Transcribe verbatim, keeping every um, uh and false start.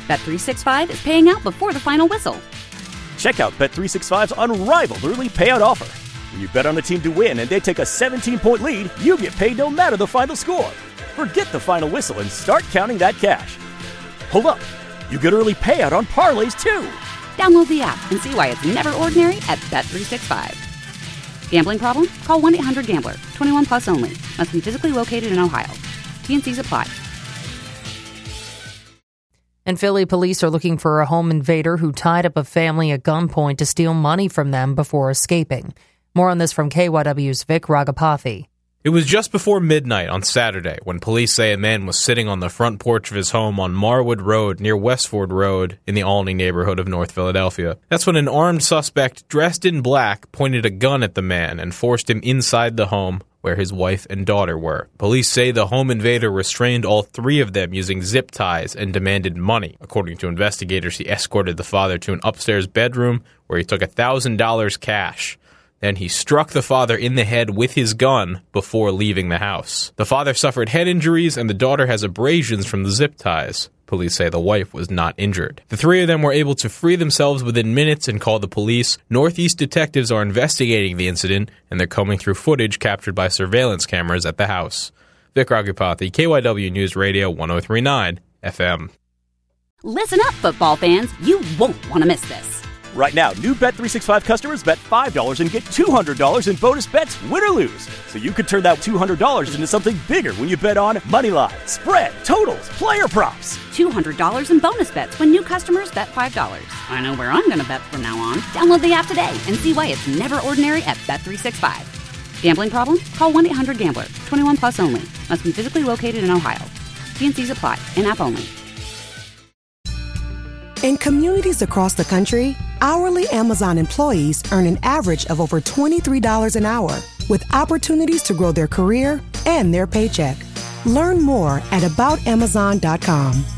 Bet three sixty-five is paying out before the final whistle. Check out Bet three sixty-five's unrivaled early payout offer. When you bet on a team to win and they take a seventeen-point lead, you get paid no matter the final score. Forget the final whistle and start counting that cash. Hold up. You get early payout on parlays, too. Download the app and see why it's never ordinary at Bet three sixty-five. Gambling problem? Call one eight hundred gambler. twenty-one plus only. Must be physically located in Ohio. T and C's apply. And Philly police are looking for a home invader who tied up a family at gunpoint to steal money from them before escaping. More on this from K Y W's Vic Ragapathy. It was just before midnight on Saturday when police say a man was sitting on the front porch of his home on Marwood Road near Westford Road in the Olney neighborhood of North Philadelphia. That's when an armed suspect dressed in black pointed a gun at the man and forced him inside the home where his wife and daughter were. Police say the home invader restrained all three of them using zip ties and demanded money. According to investigators, he escorted the father to an upstairs bedroom where he took one thousand dollars cash. Then he struck the father in the head with his gun before leaving the house. The father suffered head injuries and the daughter has abrasions from the zip ties. Police say the wife was not injured. The three of them were able to free themselves within minutes and call the police. Northeast detectives are investigating the incident, and they're combing through footage captured by surveillance cameras at the house. Vic Ragapathy, K Y W News Radio one oh three point nine F M. Listen up, football fans. You won't want to miss this. Right now, new Bet three sixty-five customers bet five dollars and get two hundred dollars in bonus bets, win or lose. So you could turn that two hundred dollars into something bigger when you bet on money line, spread, totals, player props. two hundred dollars in bonus bets when new customers bet five dollars. I know where I'm going to bet from now on. Download the app today and see why it's never ordinary at Bet three sixty-five. Gambling problem? Call one eight hundred gambler. twenty-one plus only. Must be physically located in Ohio. T and C's apply. In-app only. In communities across the country, hourly Amazon employees earn an average of over twenty-three dollars an hour, with opportunities to grow their career and their paycheck. Learn more at about amazon dot com.